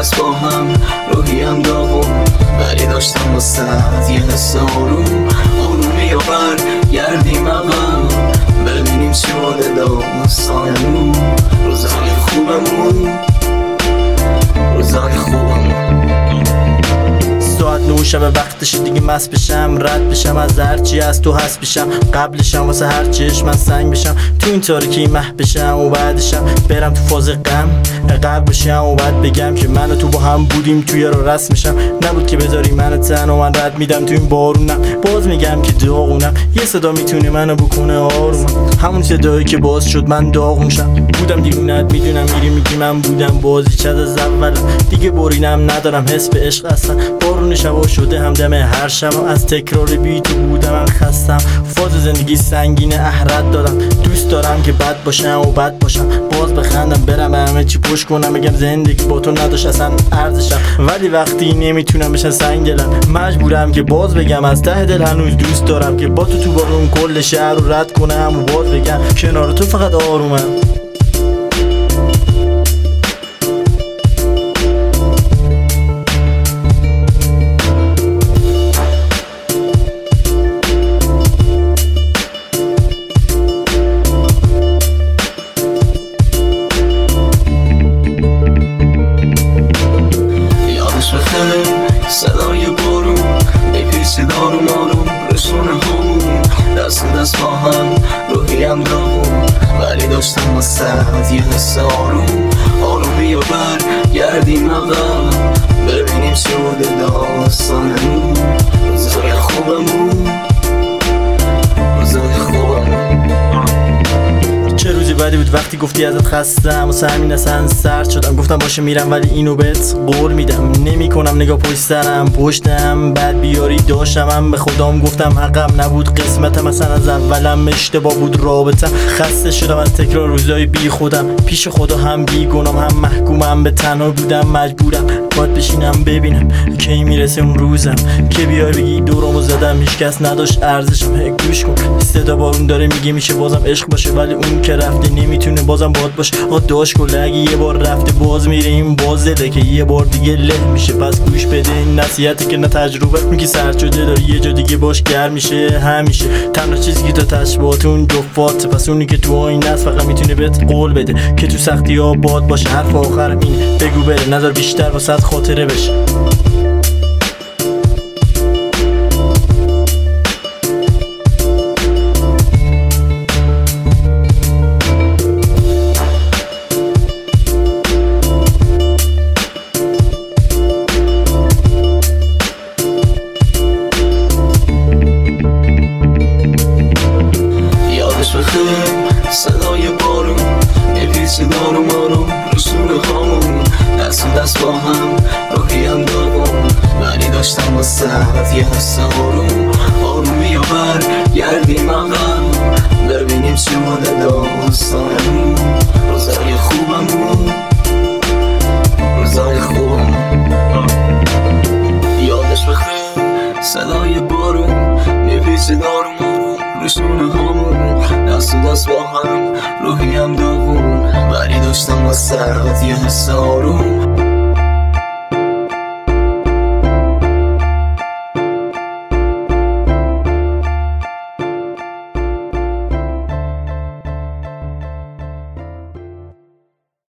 دست با هم روحیم داغون، ولی داشتم واسه یه حس آروم. آرومی یا برگردیم عقب، ببینیم چی شده داستانمون. روزای خوبمون، روزای خوبمون. ساعت 9 شب وقتش دیگه مست بشم، رد بشم از هرچی از تو هست بشم. قبلشم واسه هر چیش من سنگ بشم، تو این تاریکی مح بشم و بعدشم برم تو فاز غم غرق بشم و بعد بگم که من و تو با هم بودیم توی رو رسم بشم. نبود که بذاری منو تنها، من رد میدم تو این بارونم. باز میگم که داغونم، یه صدا میتونه منو بکنه آرومم. همون صدایی که باز شد من داغون شم. بودم دیوونت میدونم، میری میگی من بودم بازی چد از اولم. دیگه برینم ندارم حس به عشق اصلا. بارون شبا شده همدم هر شب، از تکرار بی تو بودم من خستم. فاز زندگی سنگین احرت دادم، دوست دارم که بد باشم و بد باشم. باز بخندم برم همه چی پشت کنم، بگم زندگی با تو نداشت اصلا ارزشم. ولی وقتی نمیتونم بشن سنگ دلم، مجبورم که باز بگم از ته دل هنوز دوست دارم که با تو بارون کل شهر رو رد کنم و باز بگم کنار تو فقط آرومم. صدای بارون میپیچید آروم آروم رسونه همون، دست با هم روحیم داغون، ولی داشتم واسه یه حس آروم. آرومی و برگردیم عقب، ببینیم چی بوده داستانمون. روزای خوبمون، روزای خوبمون. چه روزی بدی بود وقتی گفتی ازت خستم، واسه همین اصلا سرد شدم. گفتم باشه میرم ولی اینو بهت قول میدم نمی کنم نگاه پشت سرم پشتم. بعد بیاری داشتم به خدام گفتم حقم نبود قسمتم، اصلا از اولم اشتباه بود رابطم. خسته شدم از تکرار روزای بی خودم، پیش خدا هم بی گنام هم محکومم به تنها بودم. مجبورم باید بشینم ببینم کی میرسه اون روزم که بیای بگی دورمو زدم هیچکس نداشت ارزشم. گوش کن صدا بارون داره میگه میشه بازم عشق باشه، ولی اون که رفته نمیتونه بازم باد باشه. داشت کله اگه یه بار رفته باز میره این بازده که یه بار دیگه له میشه. پس گوش بده این نصیحتی که نه تجربه میگی سرد شده داری یه جا دیگه باش گرم میشه همیشه. تنها چیزی که تو تشبیهات اون جفات، پس اونی که تو آینه است فقط میتونه بهت قول بده که تو سختی ها باد باشه. حرف آخرم اینه بگو بره، نذار بیشتر واسه خاطره بشه. صدای بارون میپیچید آروم آروم رسونه همون، دست با هم روحیم داغون، ولی داشتم واسه یه حس آروم. آرومی و برگردیم عقب، ببینیم چی بوده داستانمون. روزای خوبمون، روزای خوبمون. یادش بخیر صدای بارون میپیچید آروم آروم رسونه همون، دست با هم روحیم داغون، ولی داشتم واسه یه حس آروم.